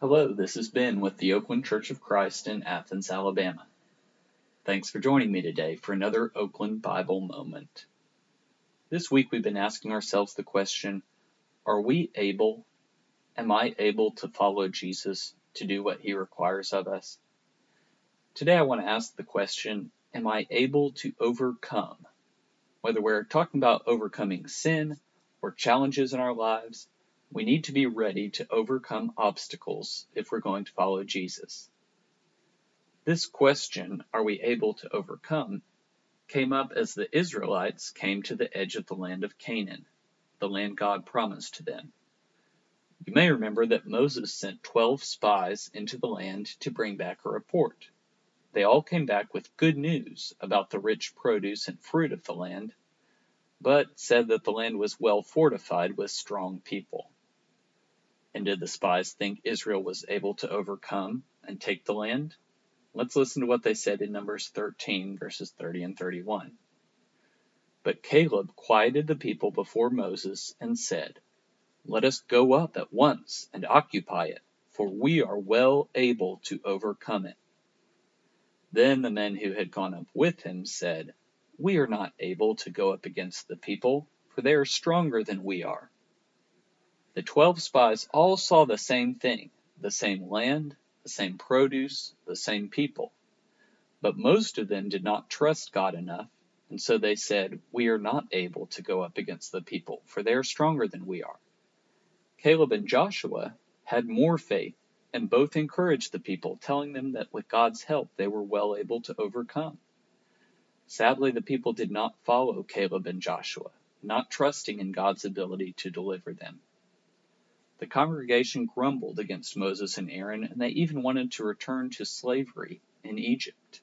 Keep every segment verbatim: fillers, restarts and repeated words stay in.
Hello, this is Ben with the Oakland Church of Christ in Athens, Alabama. Thanks for joining me today for another Oakland Bible Moment. This week we've been asking ourselves the question, are we able, am I able to follow Jesus to do what he requires of us? Today I want to ask the question, am I able to overcome? Whether we're talking about overcoming sin or challenges in our lives, we need to be ready to overcome obstacles if we're going to follow Jesus. This question, are we able to overcome, came up as the Israelites came to the edge of the land of Canaan, the land God promised to them. You may remember that Moses sent twelve spies into the land to bring back a report. They all came back with good news about the rich produce and fruit of the land, but said that the land was well fortified with strong people. And did the spies think Israel was able to overcome and take the land? Let's listen to what they said in Numbers thirteen, verses thirty and thirty-one. But Caleb quieted the people before Moses and said, "Let us go up at once and occupy it, for we are well able to overcome it." Then the men who had gone up with him said, "We are not able to go up against the people, for they are stronger than we are." The twelve spies all saw the same thing, the same land, the same produce, the same people. But most of them did not trust God enough, and so they said, "We are not able to go up against the people, for they are stronger than we are." Caleb and Joshua had more faith, and both encouraged the people, telling them that with God's help they were well able to overcome. Sadly, the people did not follow Caleb and Joshua, not trusting in God's ability to deliver them. The congregation grumbled against Moses and Aaron, and they even wanted to return to slavery in Egypt.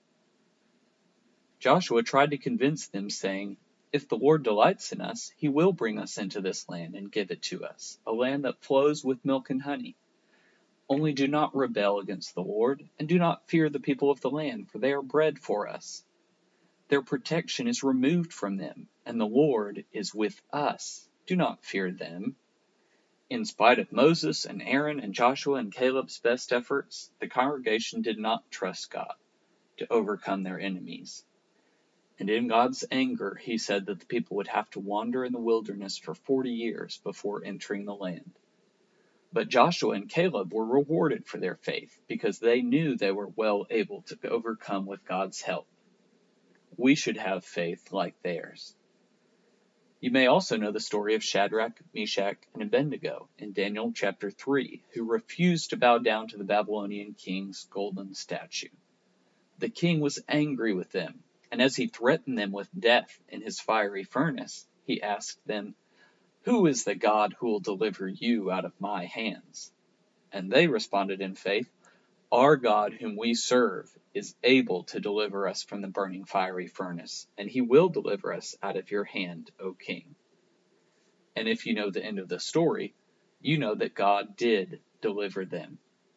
Joshua tried to convince them, saying, "If the Lord delights in us, he will bring us into this land and give it to us, a land that flows with milk and honey. Only do not rebel against the Lord, and do not fear the people of the land, for they are bread for us. Their protection is removed from them, and the Lord is with us. Do not fear them." In spite of Moses and Aaron and Joshua and Caleb's best efforts, the congregation did not trust God to overcome their enemies. And in God's anger, he said that the people would have to wander in the wilderness for forty years before entering the land. But Joshua and Caleb were rewarded for their faith because they knew they were well able to overcome with God's help. We should have faith like theirs. You may also know the story of Shadrach, Meshach, and Abednego in Daniel chapter three, who refused to bow down to the Babylonian king's golden statue. The king was angry with them, and as he threatened them with death in his fiery furnace, he asked them, "Who is the God who will deliver you out of my hands?" And they responded in faith, "Our God whom we serve is able to deliver us from the burning fiery furnace, and he will deliver us out of your hand, O king." And if you know the end of the story, you know that God did deliver them.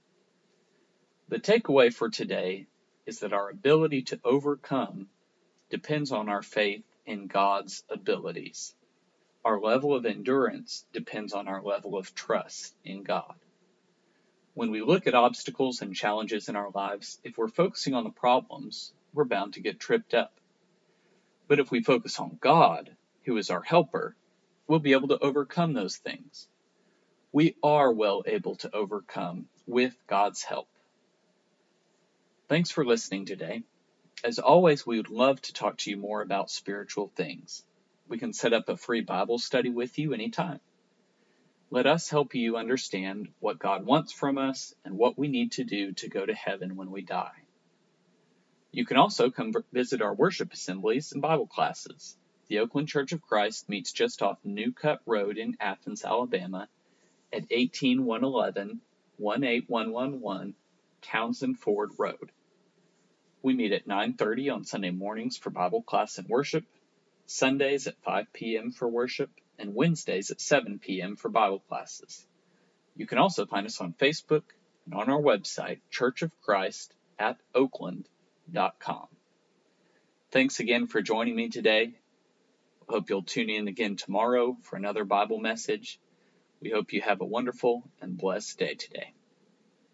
The takeaway for today is that our ability to overcome depends on our faith in God's abilities. Our level of endurance depends on our level of trust in God. When we look at obstacles and challenges in our lives, if we're focusing on the problems, we're bound to get tripped up. But if we focus on God, who is our helper, we'll be able to overcome those things. We are well able to overcome with God's help. Thanks for listening today. As always, we would love to talk to you more about spiritual things. We can set up a free Bible study with you anytime. Let us help you understand what God wants from us and what we need to do to go to heaven when we die. You can also come visit our worship assemblies and Bible classes. The Oakland Church of Christ meets just off New Cut Road in Athens, Alabama at eighteen one eleven, eighteen one eleven Townsend Ford Road. We meet at nine thirty on Sunday mornings for Bible class and worship, Sundays at five p.m. for worship, and Wednesdays at seven p.m. for Bible classes. You can also find us on Facebook and on our website, church of christ at oakland dot com. Thanks again for joining me today. I hope you'll tune in again tomorrow for another Bible message. We hope you have a wonderful and blessed day today.